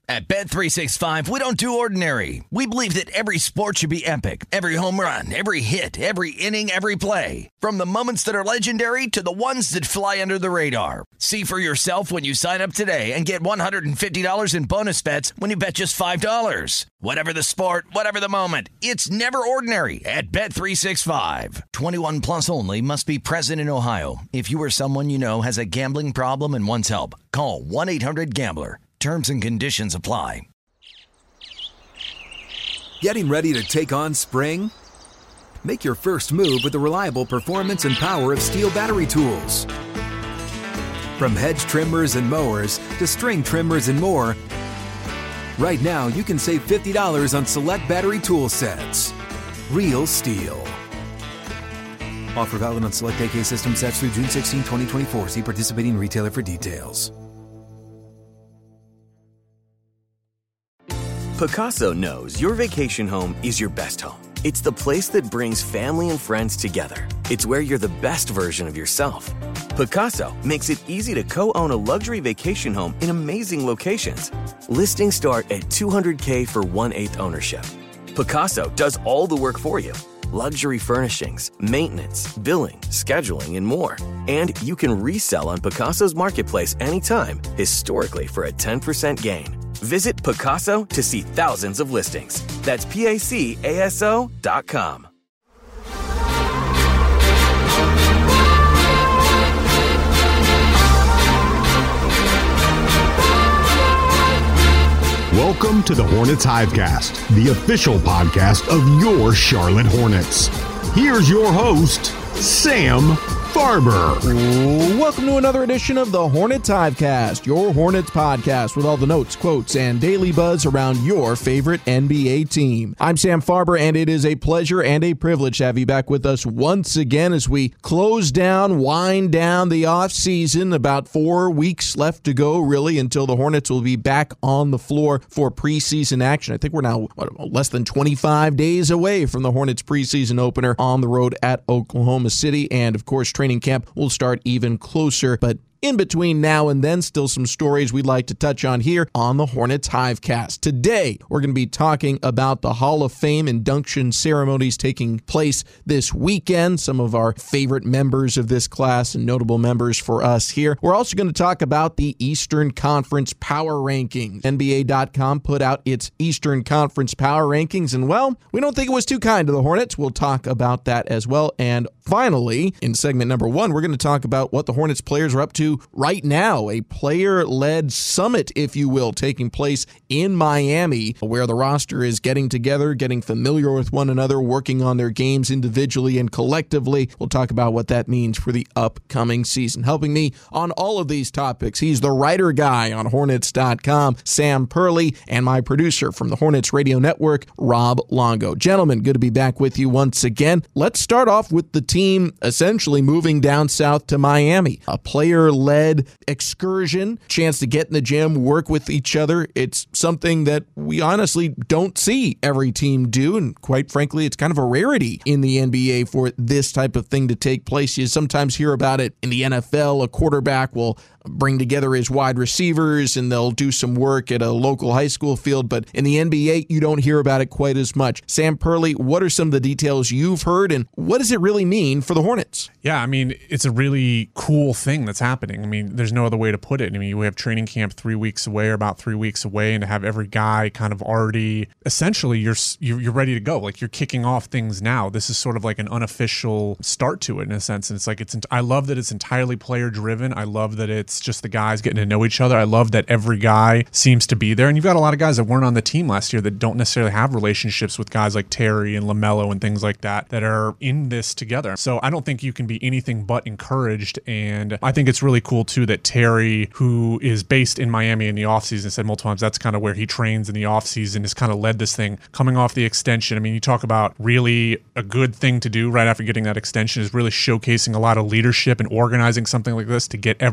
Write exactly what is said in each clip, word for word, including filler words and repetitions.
At Bet three sixty-five, we don't do ordinary. We believe that every sport should be epic. Every home run, every hit, every inning, every play. From the moments that are legendary to the ones that fly under the radar. See for yourself when you sign up today and get one hundred fifty dollars in bonus bets when you bet just five dollars. Whatever the sport, whatever the moment, it's never ordinary at Bet three sixty-five. twenty-one plus only. Must be present in Ohio. If you or someone you know has a gambling problem and wants help, call one eight hundred gambler. Terms and conditions apply. Getting ready to take on spring? Make your first move with the reliable performance and power of Steel battery tools. From hedge trimmers and mowers to string trimmers and more, right now you can save fifty dollars on select battery tool sets. Real Steel. Offer valid on select A K system sets through June sixteenth, twenty twenty-four. See participating retailer for details. Pacaso knows your vacation home is your best home. It's the place that brings family and friends together. It's where you're the best version of yourself. Pacaso makes it easy to co-own a luxury vacation home in amazing locations. Listings start at two hundred thousand dollars for one-eighth ownership. Pacaso does all the work for you. Luxury furnishings, maintenance, billing, scheduling, and more. And you can resell on Pacaso's marketplace anytime, historically for a ten percent gain. Visit Pacaso to see thousands of listings. That's P A C A S O dot com. Welcome to the Hornets Hivecast, the official podcast of your Charlotte Hornets. Here's your host, Sam Farber. Welcome to another edition of the Hornets Hivecast, your Hornets podcast with all the notes, quotes, and daily buzz around your favorite N B A team. I'm Sam Farber, and it is a pleasure and a privilege to have you back with us once again as we close down, wind down the offseason. About four weeks left to go, really, until the Hornets will be back on the floor for preseason action. I think we're now what, less than twenty-five days away from the Hornets preseason opener on the road at Oklahoma City, and of course, training camp will start even closer, but in between now and then, still some stories we'd like to touch on here on the Hornets Hivecast. Today, we're going to be talking about the Hall of Fame induction ceremonies taking place this weekend, some of our favorite members of this class and notable members for us here. We're also going to talk about the Eastern Conference Power Rankings. N B A dot com put out its Eastern Conference Power Rankings, and well, we don't think it was too kind to the Hornets. We'll talk about that as well. And finally, in segment number one, we're going to talk about what the Hornets players are up to right now, a player-led summit, if you will, taking place in Miami, where the roster is getting together, getting familiar with one another, working on their games individually and collectively. We'll talk about what that means for the upcoming season. Helping me on all of these topics, he's the writer guy on Hornets dot com, Sam Perley, and my producer from the Hornets Radio Network, Rob Longo. Gentlemen, good to be back with you once again. Let's start off with the team essentially moving down south to Miami. A player-led excursion, chance to get in the gym, work with each other. It's something that we honestly don't see every team do, and quite frankly, it's kind of a rarity in the N B A for this type of thing to take place. You sometimes hear about it in the N F L. A quarterback will bring together his wide receivers and they'll do some work at a local high school field, but in the N B A, you don't hear about it quite as much. Sam Perley, what are some of the details you've heard, and what does it really mean for the Hornets? Yeah, I mean, it's a really cool thing that's happening. I mean, there's no other way to put it. I mean, we have training camp three weeks away, or about three weeks away, and to have every guy kind of already, essentially, you're you're ready to go. Like, you're kicking off things now. This is sort of like an unofficial start to it in a sense, and it's like, it's. I love that it's entirely player-driven. I love that it's just the guys getting to know each other. I love that every guy seems to be there, and you've got a lot of guys that weren't on the team last year that don't necessarily have relationships with guys like Terry and LaMelo and things like that that are in this together. So I don't think you can be anything but encouraged, and I think it's really cool too that Terry, who is based in Miami in the offseason, said multiple times that's kind of where he trains in the offseason, has kind of led this thing coming off the extension. I mean, you talk about really a good thing to do right after getting that extension is really showcasing a lot of leadership and organizing something like this to get everybody together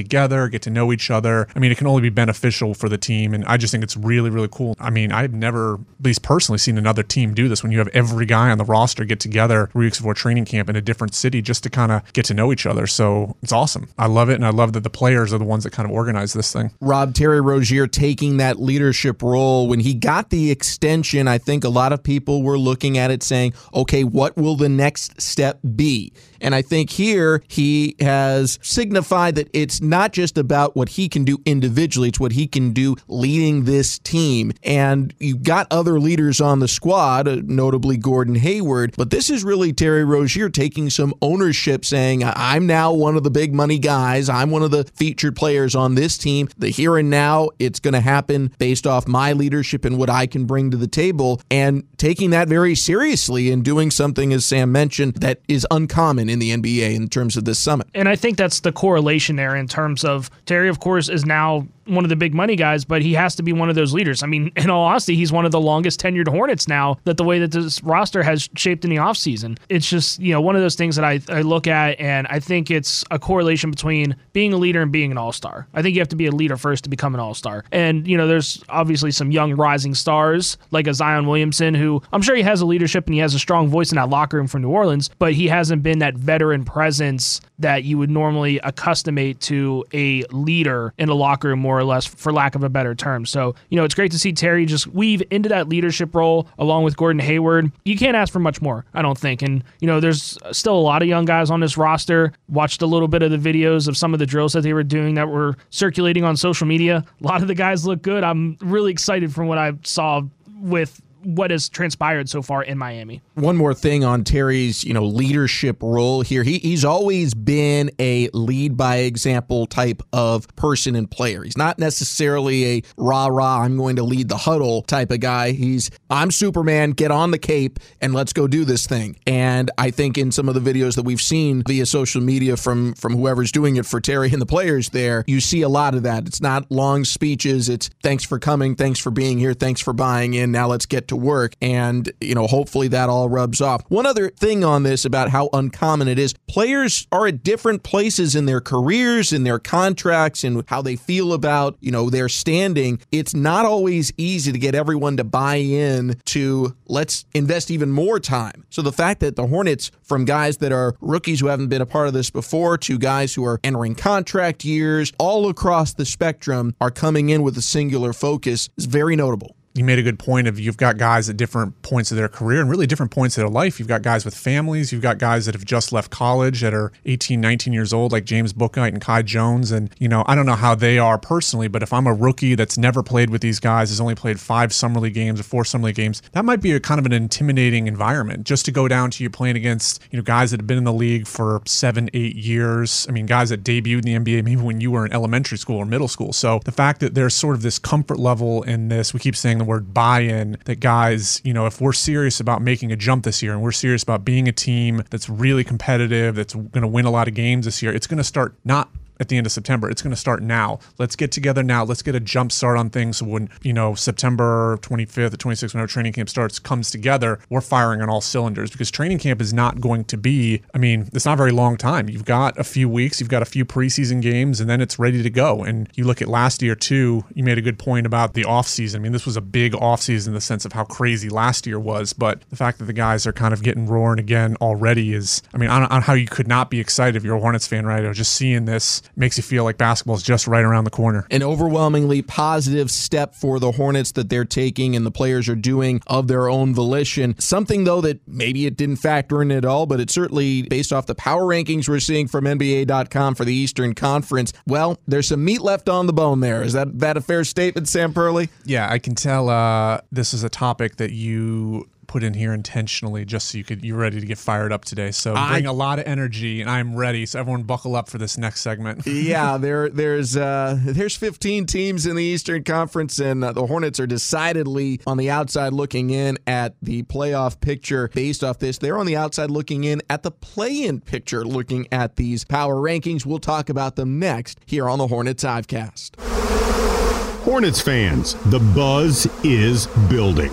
together, get to know each other. I mean, it can only be beneficial for the team, and I just think it's really, really cool. I mean, I've never, at least personally, seen another team do this when you have every guy on the roster get together three weeks before training camp in a different city just to kind of get to know each other. So it's awesome. I love it, and I love that the players are the ones that kind of organize this thing. Rob, Terry Rozier taking that leadership role. When he got the extension, I think a lot of people were looking at it saying, okay, what will the next step be? And I think here he has signified that it's not just about what he can do individually, it's what he can do leading this team. And you've got other leaders on the squad, notably Gordon Hayward, but this is really Terry Rozier taking some ownership, saying, I'm now one of the big money guys. I'm one of the featured players on this team. The here and now, it's going to happen based off my leadership and what I can bring to the table, and taking that very seriously and doing something, as Sam mentioned, that is uncommon in the N B A in terms of this summit. And I think that's the correlation there in terms of Terry, of course, is now one of the big money guys, but he has to be one of those leaders. I mean, in all honesty, he's one of the longest tenured Hornets now, that the way that this roster has shaped in the offseason. It's just, you know, one of those things that I, I look at, and I think it's a correlation between being a leader and being an all-star. I think you have to be a leader first to become an all-star. And, you know, there's obviously some young rising stars like a Zion Williamson, who I'm sure he has a leadership and he has a strong voice in that locker room from New Orleans, but he hasn't been that veteran presence that you would normally accustomate to a leader in a locker room, more or less, for lack of a better term. So, you know, it's great to see Terry just weave into that leadership role along with Gordon Hayward. You can't ask for much more, I don't think. And, you know, there's still a lot of young guys on this roster. Watched a little bit of the videos of some of the drills that they were doing that were circulating on social media. A lot of the guys look good. I'm really excited from what I saw with what has transpired so far in Miami. One more thing on Terry's, you know, leadership role here. He he's always been a lead by example type of person and player. He's not necessarily a rah rah, I'm going to lead the huddle type of guy. He's I'm Superman, get on the cape and let's go do this thing. And I think in some of the videos that we've seen via social media from from whoever's doing it for Terry and the players there, you see a lot of that. It's not long speeches. It's thanks for coming, thanks for being here, thanks for buying in. Now let's get to work. And, you know, hopefully that all rubs off. One other thing on this about how uncommon it is, players are at different places in their careers, in their contracts, and how they feel about, you know, their standing. It's not always easy to get everyone to buy in to let's invest even more time. So the fact that the Hornets, from guys that are rookies who haven't been a part of this before to guys who are entering contract years, all across the spectrum are coming in with a singular focus is very notable. You made a good point of you've got guys at different points of their career and really different points of their life. You've got guys with families. You've got guys that have just left college that are eighteen, nineteen years old, like James Bouknight and Kai Jones. And, you know, I don't know how they are personally, but if I'm a rookie that's never played with these guys, has only played five summer league games or four summer league games, that might be a kind of an intimidating environment just to go down to you playing against, you know, guys that have been in the league for seven, eight years. I mean, guys that debuted in the N B A maybe when you were in elementary school or middle school. So the fact that there's sort of this comfort level in this, we keep saying the word buy-in, that guys, you know, if we're serious about making a jump this year and we're serious about being a team that's really competitive, that's going to win a lot of games this year, it's going to start not at the end of September. It's going to start now. Let's get together now. Let's get a jump start on things. So when, you know, September twenty-fifth or twenty-sixth, whenever training camp starts, comes together, we're firing on all cylinders, because training camp is not going to be, I mean, it's not a very long time. You've got a few weeks, you've got a few preseason games, and then it's ready to go. And you look at last year too, you made a good point about the offseason. I mean, this was a big offseason in the sense of how crazy last year was, but the fact that the guys are kind of getting roaring again already is, I mean, I don't know how you could not be excited if you're a Hornets fan right now. Just seeing this makes you feel like basketball is just right around the corner. An overwhelmingly positive step for the Hornets that they're taking and the players are doing of their own volition. Something, though, that maybe it didn't factor in at all, but it's certainly based off the power rankings we're seeing from N B A dot com for the Eastern Conference. Well, there's some meat left on the bone there. Is that, that a fair statement, Sam Perley? Yeah, I can tell uh, this is a topic that you put in here intentionally just so you could you're ready to get fired up today. So bring I, a lot of energy, and I'm ready. So everyone buckle up for this next segment. yeah, there there's uh, there's fifteen teams in the Eastern Conference, and uh, the Hornets are decidedly on the outside looking in at the playoff picture. Based off this, they're on the outside looking in at the play-in picture, looking at these power rankings. We'll talk about them next here on the Hornets Hivecast. Hornets fans, the buzz is building.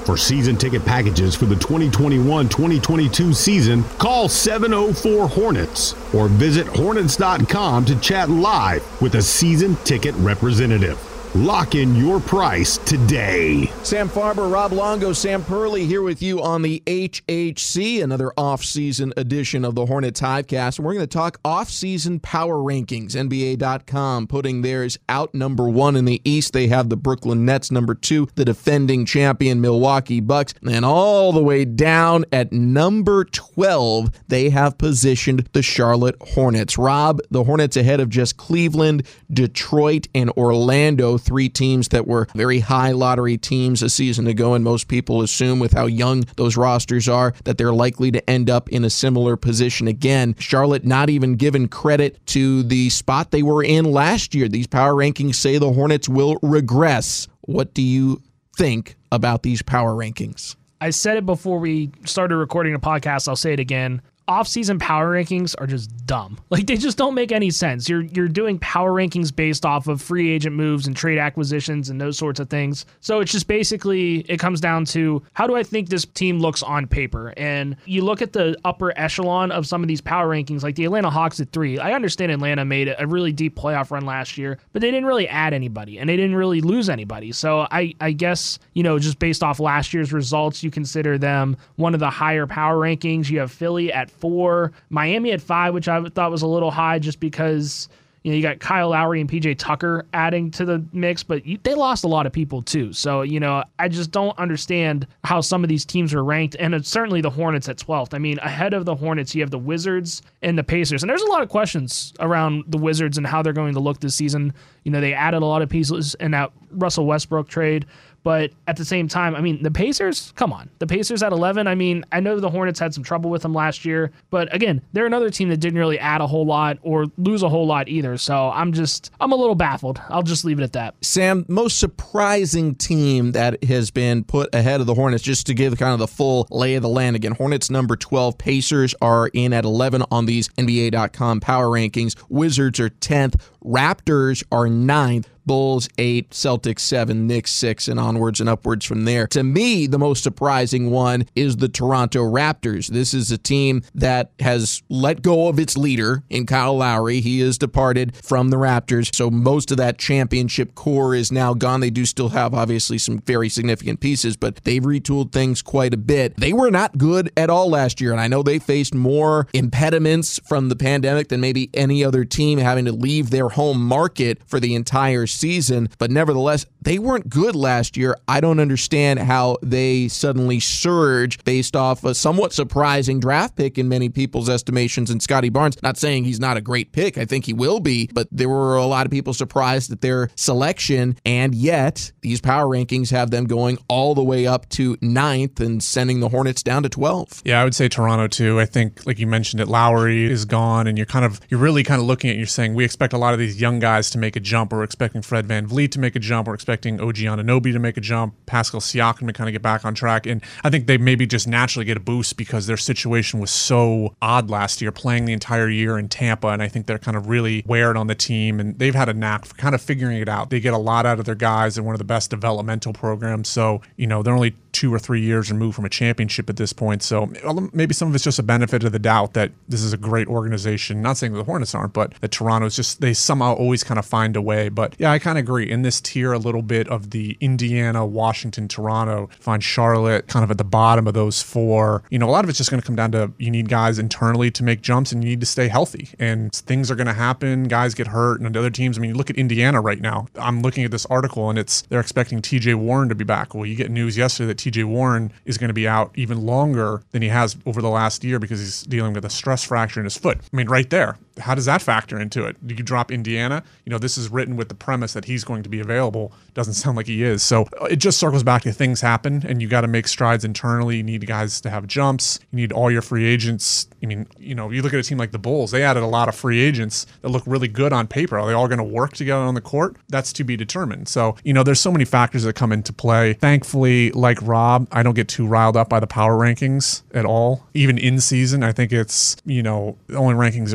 For season ticket packages for the twenty twenty-one twenty twenty-two season, call seven oh four Hornets or visit Hornets dot com to chat live with a season ticket representative. Lock in your price today. Sam Farber, Rob Longo, Sam Purley here with you on the H H C, another off-season edition of the Hornets Hivecast. And we're going to talk off-season power rankings. N B A dot com putting theirs out number one in the East. They have the Brooklyn Nets number two, the defending champion Milwaukee Bucks. And then all the way down at number twelve, they have positioned the Charlotte Hornets. Rob, the Hornets ahead of just Cleveland, Detroit, and Orlando. Three teams that were very high lottery teams a season ago, and most people assume with how young those rosters are that they're likely to end up in a similar position again. Charlotte not even given credit to the spot they were in last year. These power rankings say the Hornets will regress. What do you think about these power rankings? I said it before we started recording the podcast. I'll say it again. Off-season power rankings are just dumb. Like, they just don't make any sense. You're you're doing power rankings based off of free agent moves and trade acquisitions and those sorts of things. So it's just basically, it comes down to, how do I think this team looks on paper? And you look at the upper echelon of some of these power rankings, like the Atlanta Hawks at three. I understand Atlanta made a really deep playoff run last year, but they didn't really add anybody, and they didn't really lose anybody. So I, I guess, you know, just based off last year's results, you consider them one of the higher power rankings. You have Philly at four, Miami at five, which I thought was a little high just because, you know, you got Kyle Lowry and P J Tucker adding to the mix, but you, they lost a lot of people too. So, you know, I just don't understand how some of these teams were ranked, and it's certainly the Hornets at twelfth. I mean, ahead of the Hornets, you have the Wizards and the Pacers, and there's a lot of questions around the Wizards and how they're going to look this season. You know, they added a lot of pieces in that Russell Westbrook trade. But at the same time, I mean, the Pacers, come on. The Pacers at eleven, I mean, I know the Hornets had some trouble with them last year. But again, they're another team that didn't really add a whole lot or lose a whole lot either. So I'm just, I'm a little baffled. I'll just leave it at that. Sam, most surprising team that has been put ahead of the Hornets, just to give kind of the full lay of the land again. Hornets number twelve, Pacers are in at eleven on these N B A dot com power rankings. Wizards are tenth, Raptors are ninth. Bulls eight, Celtics seven, Knicks six, and onwards and upwards from there. To me, the most surprising one is the Toronto Raptors. This is a team that has let go of its leader in Kyle Lowry. He has departed from the Raptors, so most of that championship core is now gone. They do still have, obviously, some very significant pieces, but they've retooled things quite a bit. They were not good at all last year, and I know they faced more impediments from the pandemic than maybe any other team, having to leave their home market for the entire season, but nevertheless, they weren't good last year. I don't understand how they suddenly surge based off a somewhat surprising draft pick in many people's estimations in Scotty Barnes. Not saying he's not a great pick. I think he will be, but there were a lot of people surprised at their selection, and yet these power rankings have them going all the way up to ninth and sending the Hornets down to twelve. Yeah, I would say Toronto too. I think, like you mentioned it, Lowry is gone, and you're kind of, you're really kind of looking at, you're saying we expect a lot of these young guys to make a jump. We're expecting Fred VanVleet to make a jump. We're expecting O G Anunoby to make a jump, Pascal Siakam to kind of get back on track. And I think they maybe just naturally get a boost because their situation was so odd last year, playing the entire year in Tampa. And I think they're kind of really weared on the team, and they've had a knack for kind of figuring it out. They get a lot out of their guys. They're one of the best developmental programs. So, you know, they're only two or three years removed from a championship at this point. So maybe some of it's just a benefit of the doubt that this is a great organization. Not saying that the Hornets aren't, but that Toronto's just, they somehow always kind of find a way. But yeah, I kind of agree. In this tier, a little bit of the Indiana, Washington, Toronto, find Charlotte kind of at the bottom of those four. You know, a lot of it's just going to come down to, you need guys internally to make jumps, and you need to stay healthy. And things are going to happen. Guys get hurt, and other teams, I mean, you look at Indiana right now. I'm looking at this article, and it's, they're expecting T J Warren to be back. Well, you get news yesterday that T J Warren is going to be out even longer than he has over the last year because he's dealing with a stress fracture in his foot. I mean, right there. How does that factor into it? Do you drop Indiana? You know, this is written with the premise that he's going to be available. Doesn't sound like he is. So it just circles back to things happen, and you got to make strides internally. You need guys to have jumps. You need all your free agents. I mean, you know, you look at a team like the Bulls, they added a lot of free agents that look really good on paper. Are they all going to work together on the court? That's to be determined. So, you know, there's so many factors that come into play. Thankfully, like Rob, I don't get too riled up by the power rankings at all. Even in season, I think it's, you know, the only rankings that really matter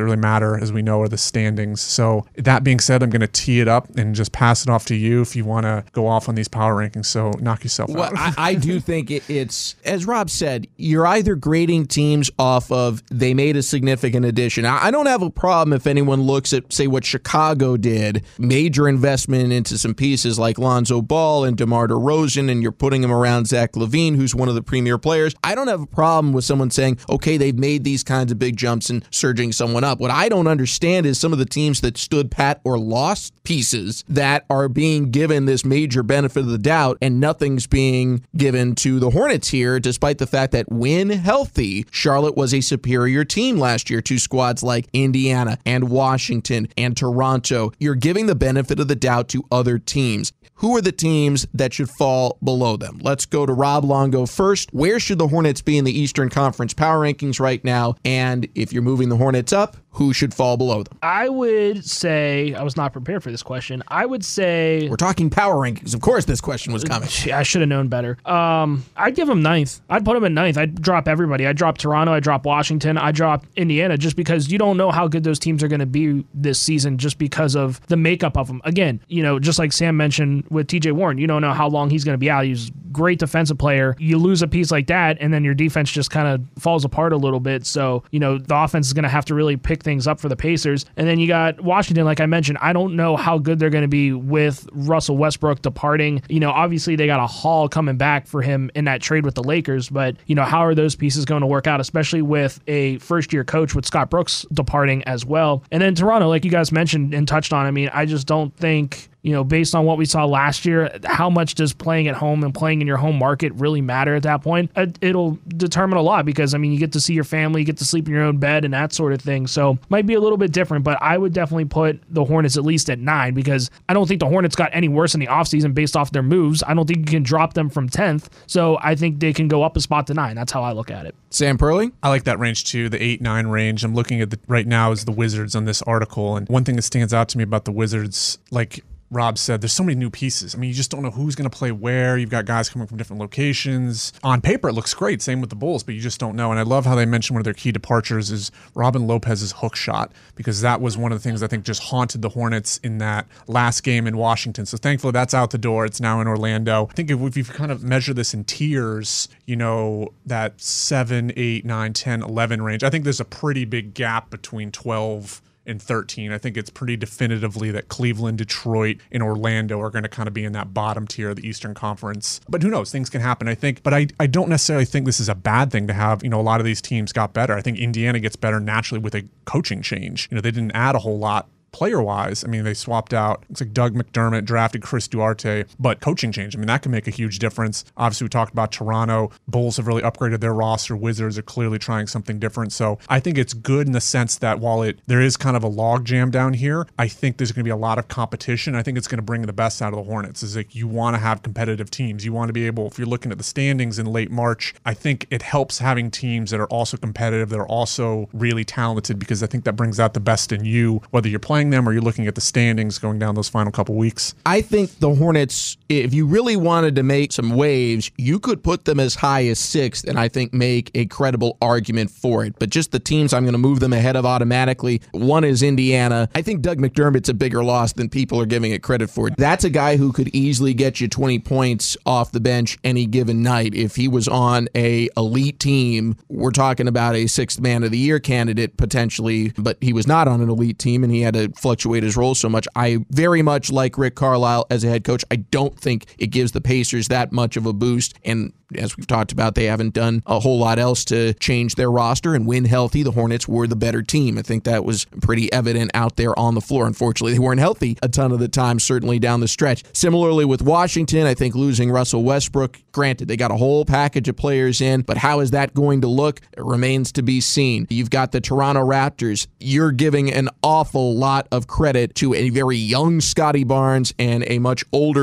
there, as we know, are the standings. So that being said, I'm going to tee it up and just pass it off to you if you want to go off on these power rankings. So knock yourself well, out. I, I do think it, it's, as Rob said, you're either grading teams off of they made a significant addition. I, I don't have a problem if anyone looks at, say, what Chicago did, major investment into some pieces like Lonzo Ball and DeMar DeRozan, and you're putting him around Zach LaVine, who's one of the premier players. I don't have a problem with someone saying, okay, they've made these kinds of big jumps and surging someone up. What I don't understand is some of the teams that stood pat or lost pieces that are being given this major benefit of the doubt, and nothing's being given to the Hornets here, despite the fact that when healthy, Charlotte was a superior team last year to squads like Indiana and Washington and Toronto. You're giving the benefit of the doubt to other teams. Who are the teams that should fall below them? Let's go to Rob Longo first. Where should the Hornets be in the Eastern Conference power rankings right now? And if you're moving the Hornets up, who should fall below them? I would say, I was not prepared for this question. I would say... We're talking power rankings. Of course this question was coming. I should have known better. Um, I'd give them ninth. I'd put them in ninth. I'd drop everybody. I'd drop Toronto. I'd drop Washington. I'd drop Indiana, just because you don't know how good those teams are going to be this season just because of the makeup of them. Again, you know, just like Sam mentioned with T J Warren, you don't know how long he's going to be out. He's a great defensive player. You lose a piece like that, and then your defense just kind of falls apart a little bit. So, you know, the offense is going to have to really pick things up for the Pacers. And then you got Washington, like I mentioned. I don't know how good they're going to be with Russell Westbrook departing. You know, obviously they got a haul coming back for him in that trade with the Lakers, but, you know, how are those pieces going to work out, especially with a first-year coach with Scott Brooks departing as well. And then Toronto, like you guys mentioned and touched on, I mean, I just don't think... You know, based on what we saw last year, how much does playing at home and playing in your home market really matter at that point? It'll determine a lot because, I mean, you get to see your family, you get to sleep in your own bed and that sort of thing. So might be a little bit different, but I would definitely put the Hornets at least at nine because I don't think the Hornets got any worse in the offseason based off their moves. I don't think you can drop them from tenth. So I think they can go up a spot to nine. That's how I look at it. Sam Perley? I like that range too, the eight nine range. I'm looking at the right now is the Wizards on this article. And one thing that stands out to me about the Wizards, like Rob said, there's so many new pieces. I mean, you just don't know who's going to play where. You've got guys coming from different locations. On paper, it looks great. Same with the Bulls, but you just don't know. And I love how they mentioned one of their key departures is Robin Lopez's hook shot, because that was one of the things I think just haunted the Hornets in that last game in Washington. So thankfully, that's out the door. It's now in Orlando. I think if, if you kind of measure this in tiers, you know, that seven, eight, nine, ten, eleven range, I think there's a pretty big gap between twelve and thirteen. I think it's pretty definitively that Cleveland, Detroit, and Orlando are going to kind of be in that bottom tier of the Eastern Conference. But who knows? Things can happen, I think. But I, I don't necessarily think this is a bad thing to have, you know, a lot of these teams got better. I think Indiana gets better naturally with a coaching change. You know, they didn't add a whole lot player-wise. I mean, they swapped out, it's like Doug McDermott, drafted Chris Duarte, but coaching change, I mean, that can make a huge difference. Obviously, we talked about Toronto. Bulls have really upgraded their roster. Wizards are clearly trying something different. So I think it's good in the sense that while it there is kind of a log jam down here, I think there's going to be a lot of competition. I think it's going to bring the best out of the Hornets. Is like you want to have competitive teams. You want to be able, if you're looking at the standings in late March, I think it helps having teams that are also competitive, that are also really talented, because I think that brings out the best in you, whether you're playing them or you're looking at the standings going down those final couple weeks. I think the Hornets, if you really wanted to make some waves, you could put them as high as sixth and I think make a credible argument for it. But just the teams I'm going to move them ahead of automatically, one is Indiana. I think Doug McDermott's a bigger loss than people are giving it credit for. That's a guy who could easily get you twenty points off the bench any given night. If he was on a elite team, we're talking about a sixth man of the year candidate potentially, but he was not on an elite team and he had to fluctuate his role so much. I very much like Rick Carlisle as a head coach. I don't think it gives the Pacers that much of a boost, and as we've talked about, they haven't done a whole lot else to change their roster, and when healthy, the Hornets were the better team. I think that was pretty evident out there on the floor. Unfortunately, they weren't healthy a ton of the time, certainly down the stretch. Similarly with Washington, I think losing Russell Westbrook, granted, they got a whole package of players in, but how is that going to look? It remains to be seen. You've got the Toronto Raptors. You're giving an awful lot of credit to a very young Scotty Barnes and a much older Goran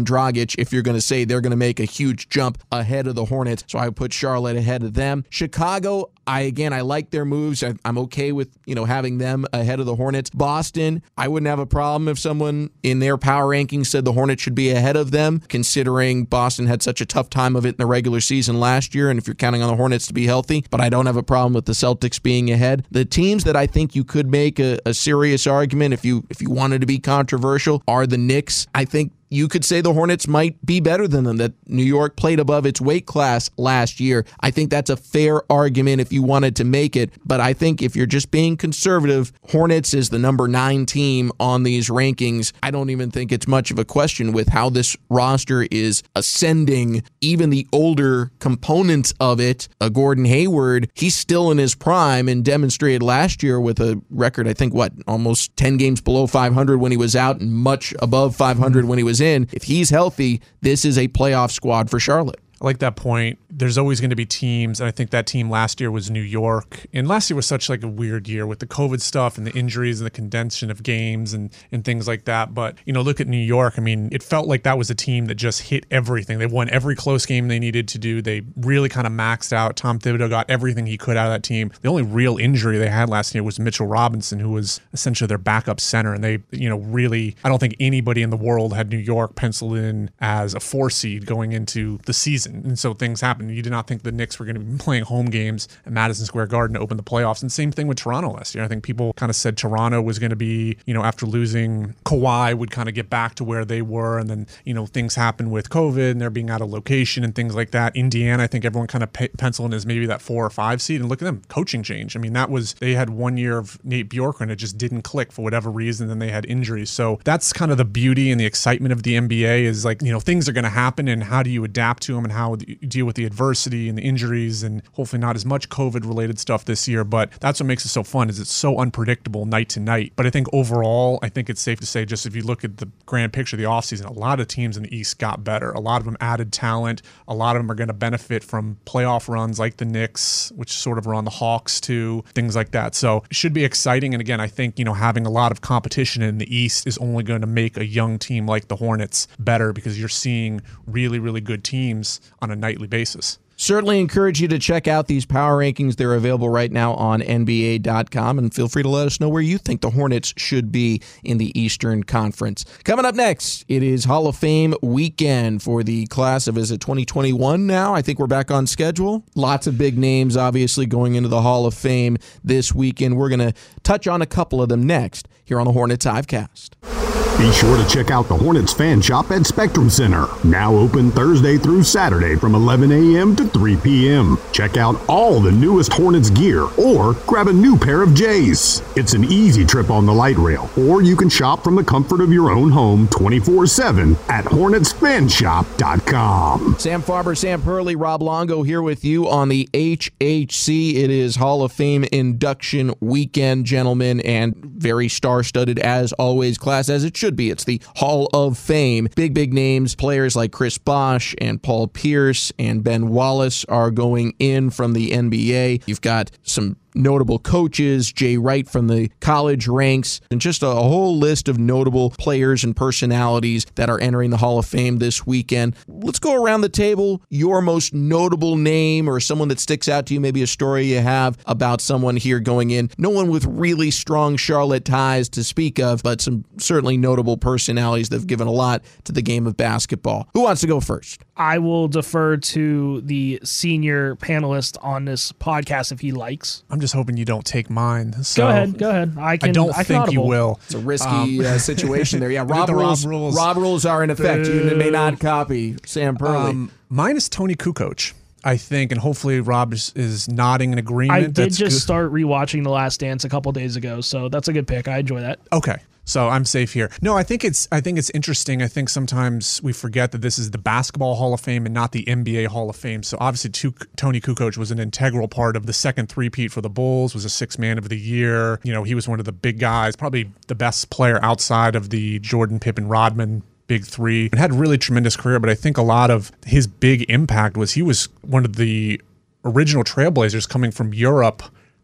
Goran Dragic if you're going to say they're going to make a huge jump ahead of the Hornets. So I would put Charlotte ahead of them. Chicago, I again, I like their moves. I, I'm okay with, you know, having them ahead of the Hornets. Boston, I wouldn't have a problem if someone in their power rankings said the Hornets should be ahead of them, considering Boston had such a tough time of it in the regular season last year, and if you're counting on the Hornets to be healthy. But I don't have a problem with the Celtics being ahead. The teams that I think you could make a, a serious argument if you if you wanted to be controversial are the Knicks. I think you could say the Hornets might be better than them, that New York played above its weight class last year. I think that's a fair argument if you wanted to make it, but I think if you're just being conservative, Hornets is the number nine team on these rankings. I don't even think it's much of a question with how this roster is ascending. Even the older components of it, uh, Gordon Hayward, he's still in his prime and demonstrated last year with a record, I think, what, almost ten games below five hundred when he was out and much above five hundred when he was in. If he's healthy, this is a playoff squad for Charlotte. I like that point. There's always going to be teams, and I think that team last year was New York. And last year was such like a weird year with the COVID stuff and the injuries and the condensation of games and, and things like that. But, you know, look at New York. I mean, it felt like that was a team that just hit everything. They won every close game they needed to do. They really kind of maxed out. Tom Thibodeau got everything he could out of that team. The only real injury they had last year was Mitchell Robinson, who was essentially their backup center. And they, you know, really, I don't think anybody in the world had New York penciled in as a four seed going into the season. And so things happened. You did not think the Knicks were going to be playing home games at Madison Square Garden to open the playoffs. And same thing with Toronto last year. I think people kind of said Toronto was going to be, you know, after losing Kawhi, would kind of get back to where they were. And then, you know, things happened with COVID and they're being out of location and things like that. Indiana, I think everyone kind of pe- penciled in as maybe that four or five seed. And look at them, coaching change. I mean, that was, they had one year of Nate Bjorkgren. It just didn't click for whatever reason. Then they had injuries. So that's kind of the beauty and the excitement of the N B A is like, you know, things are going to happen and how do you adapt to them and how you deal with the adversity and the injuries and hopefully not as much COVID related stuff this year. But that's what makes it so fun is it's so unpredictable night to night. But I think overall, I think it's safe to say just if you look at the grand picture of the offseason, a lot of teams in the East got better. A lot of them added talent. A lot of them are going to benefit from playoff runs like the Knicks, which sort of are on the Hawks too, things like that. So it should be exciting. And again, I think, you know, having a lot of competition in the East is only going to make a young team like the Hornets better because you're seeing really, really good teams on a nightly basis. Certainly encourage you to check out these power rankings. They're available right now on N B A dot com, and feel free to let us know where you think the Hornets should be in the Eastern Conference. Coming up next, it is Hall of Fame weekend for the class of, is it twenty twenty-one now? I think we're back on schedule. Lots of big names, obviously, going into the Hall of Fame this weekend. We're going to touch on a couple of them next here on the Hornets Hivecast. Be sure to check out the Hornets Fan Shop at Spectrum Center, now open Thursday through Saturday from eleven a.m. to three p.m. Check out all the newest Hornets gear or grab a new pair of J's. It's an easy trip on the light rail, or you can shop from the comfort of your own home twenty-four seven at hornets fan shop dot com. Sam Farber, Sam Perley, Rob Longo here with you on the H H C. It is Hall of Fame induction weekend, gentlemen, and very star-studded as always, class as it should be. It's the Hall of Fame. Big, big names, players like Chris Bosh and Paul Pierce and Ben Wallace are going in from the N B A. You've got some notable coaches, Jay Wright from the college ranks, and just a whole list of notable players and personalities that are entering the Hall of Fame this weekend. Let's go around the table. Your most notable name or someone that sticks out to you, maybe a story you have about someone here going in. No one with really strong Charlotte ties to speak of, but some certainly notable personalities that have given a lot to the game of basketball. Who wants to go first? I will defer to the senior panelist on this podcast if he likes. I'm just hoping you don't take mine. So go ahead, go ahead. I can. I don't I can think audible. you will. It's a risky um, uh, situation there. Yeah, Rob, the rules, Rob rules. Rob rules are in effect. Boo. You may not copy Sam Perley. Um, mine is Tony Kukoc, I think, and hopefully Rob is, is nodding in agreement. I did That's just good. start rewatching The Last Dance a couple days ago, so that's a good pick. I enjoy that. Okay. So I'm safe here. No, I think it's I think it's interesting. I think sometimes we forget that this is the Basketball Hall of Fame and not the N B A Hall of Fame. So obviously, too, Tony Kukoc was an integral part of the second three-peat for the Bulls, was a sixth man of the year. You know, he was one of the big guys, probably the best player outside of the Jordan, Pippen, Rodman big three. And had a really tremendous career, but I think a lot of his big impact was he was one of the original trailblazers coming from Europe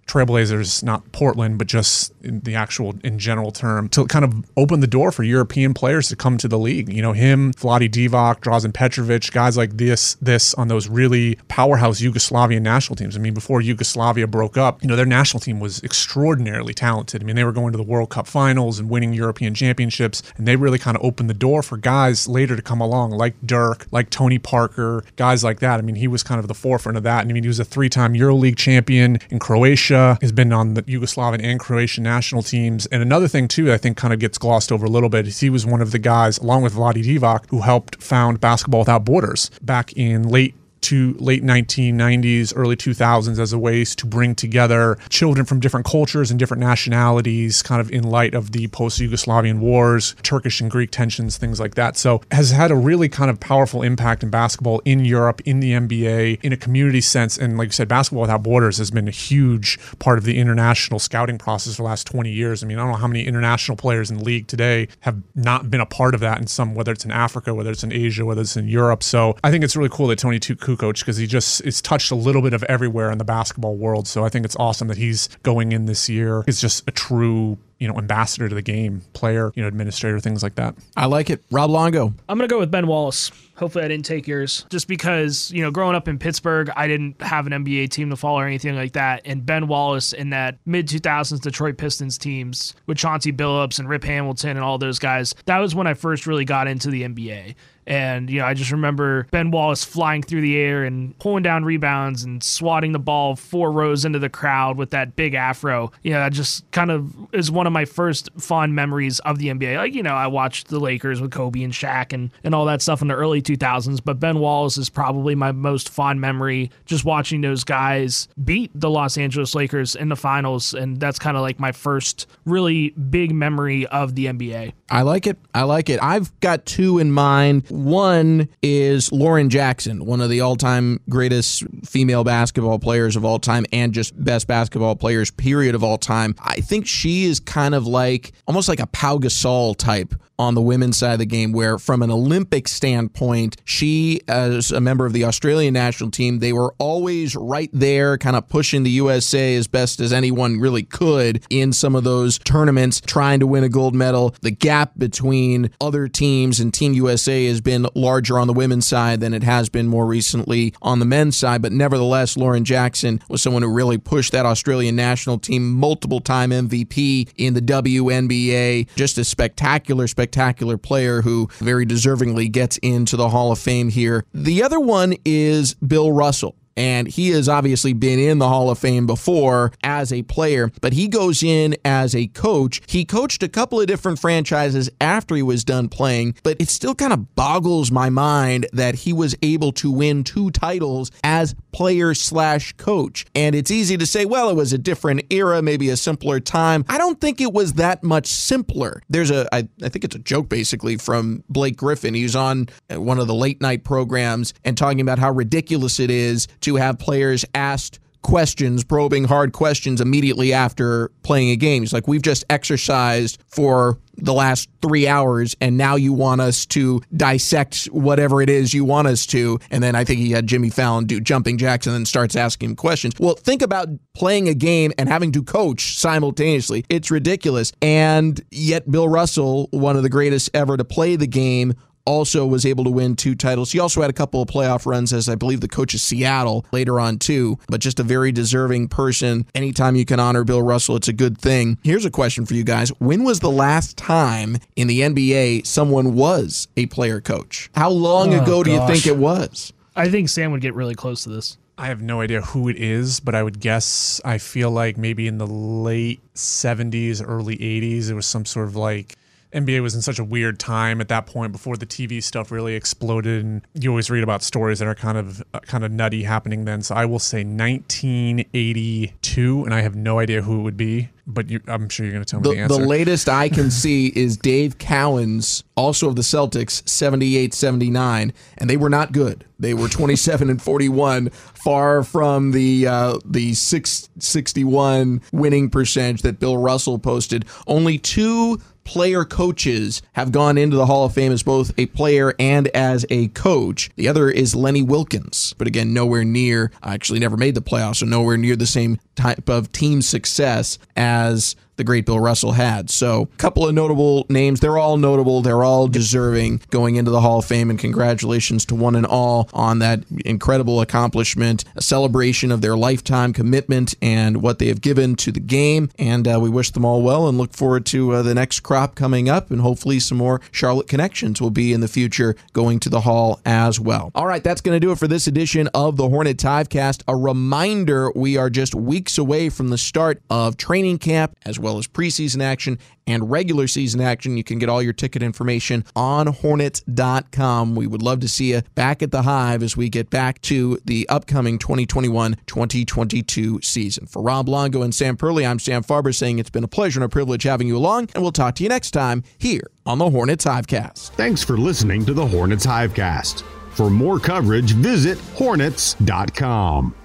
Trailblazers, not Portland, but just in the actual, in general term, to kind of open the door for European players to come to the league. You know, him, Vlade Divac, Drazen Petrovic, guys like this, this on those really powerhouse Yugoslavian national teams. I mean, before Yugoslavia broke up, you know, their national team was extraordinarily talented. I mean, they were going to the World Cup finals and winning European championships, and they really kind of opened the door for guys later to come along, like Dirk, like Tony Parker, guys like that. I mean, he was kind of the forefront of that. And I mean, he was a three-time EuroLeague champion in Croatia, has been on the Yugoslavian and Croatian national teams. And another thing, too, I think kind of gets glossed over a little bit is he was one of the guys, along with Vlade Divac, who helped found Basketball Without Borders back in late to late nineteen nineties, early two thousands as a ways to bring together children from different cultures and different nationalities kind of in light of the post-Yugoslavian wars, Turkish and Greek tensions, things like that. So has had a really kind of powerful impact in basketball in Europe, in the N B A, in a community sense. And like you said, Basketball Without Borders has been a huge part of the international scouting process for the last twenty years. I mean, I don't know how many international players in the league today have not been a part of that in some, whether it's in Africa, whether it's in Asia, whether it's in Europe. So I think it's really cool that Tony Kukoc, because he just is touched a little bit of everywhere in the basketball world. So I think it's awesome that he's going in this year. He's just a true, you know, ambassador to the game, player, you know, administrator, things like that. I like it. Rob Longo. I'm going to go with Ben Wallace. Hopefully I didn't take yours. Just because, you know, growing up in Pittsburgh, I didn't have an N B A team to follow or anything like that. And Ben Wallace in that mid two thousands Detroit Pistons teams with Chauncey Billups and Rip Hamilton and all those guys, that was when I first really got into the N B A. And, you know, I just remember Ben Wallace flying through the air and pulling down rebounds and swatting the ball four rows into the crowd with that big afro. You know, that just kind of is one of my first fond memories of the N B A. Like, you know, I watched the Lakers with Kobe and Shaq and, and all that stuff in the early two thousands, but Ben Wallace is probably my most fond memory, just watching those guys beat the Los Angeles Lakers in the finals. And that's kind of like my first really big memory of the N B A. I like it. I like it. I've got two in mind. One is Lauren Jackson, one of the all-time greatest female basketball players of all time and just best basketball players, period, of all time. I think she is kind of like, almost like a Pau Gasol type on the women's side of the game, where from an Olympic standpoint, she, as a member of the Australian national team, they were always right there kind of pushing the U S A as best as anyone really could in some of those tournaments, trying to win a gold medal. The gap between other teams and Team U S A has been larger on the women's side than it has been more recently on the men's side, but nevertheless, Lauren Jackson was someone who really pushed that Australian national team, multiple-time M V P in the W N B A, just a spectacular, spectacular spectacular player who very deservingly gets into the Hall of Fame here. The other one is Bill Russell. And he has obviously been in the Hall of Fame before as a player, but he goes in as a coach. He coached a couple of different franchises after he was done playing, but it still kind of boggles my mind that he was able to win two titles as player slash coach. And it's easy to say, well, it was a different era, maybe a simpler time. I don't think it was that much simpler. There's a, I, I think it's a joke basically from Blake Griffin. He was on one of the late night programs and talking about how ridiculous it is to have players asked questions, probing hard questions immediately after playing a game. He's like, we've just exercised for the last three hours and now you want us to dissect whatever it is you want us to. And then I think he had Jimmy Fallon do jumping jacks and then starts asking him questions. Well, think about playing a game and having to coach simultaneously. It's ridiculous. And yet Bill Russell, one of the greatest ever to play the game, also was able to win two titles. He also had a couple of playoff runs as, I believe, the coach of Seattle later on, too. But just a very deserving person. Anytime you can honor Bill Russell, it's a good thing. Here's a question for you guys. When was the last time in the N B A someone was a player coach? How long oh, ago do gosh. you think it was? I think Sam would get really close to this. I have no idea who it is, but I would guess, I feel like maybe in the late seventies, early eighties, it was some sort of like, N B A was in such a weird time at that point before the T V stuff really exploded, and you always read about stories that are kind of uh, kind of nutty happening then. So I will say nineteen eighty-two, and I have no idea who it would be, but you, I'm sure you're going to tell me the, the answer. The latest I can see is Dave Cowens, also of the Celtics, seventy-eight seventy-nine, and they were not good. They were twenty-seven and forty-one, far from the uh, the six sixty-one winning percentage that Bill Russell posted. Only two player coaches have gone into the Hall of Fame as both a player and as a coach. The other is Lenny Wilkens, but again, nowhere near, actually never made the playoffs, so nowhere near the same type of team success as the great Bill Russell had. So a couple of notable names. They're all notable. They're all deserving going into the Hall of Fame, and congratulations to one and all on that incredible accomplishment, a celebration of their lifetime commitment and what they have given to the game. And uh, we wish them all well and look forward to uh, the next crop coming up, and hopefully some more Charlotte connections will be in the future going to the Hall as well. All right, that's going to do it for this edition of the Hornet Tivecast. A reminder, we are just weeks away from the start of training camp as well as preseason action and regular season action. You can get all your ticket information on hornets dot com. We would love to see you back at the Hive as we get back to the upcoming twenty twenty-one twenty twenty-two season. For Rob Longo and Sam Perley, I'm Sam Farber saying it's been a pleasure and a privilege having you along, and we'll talk to you next time here on the Hornets Hivecast. Thanks for listening to the Hornets Hivecast. For more coverage, visit hornets dot com.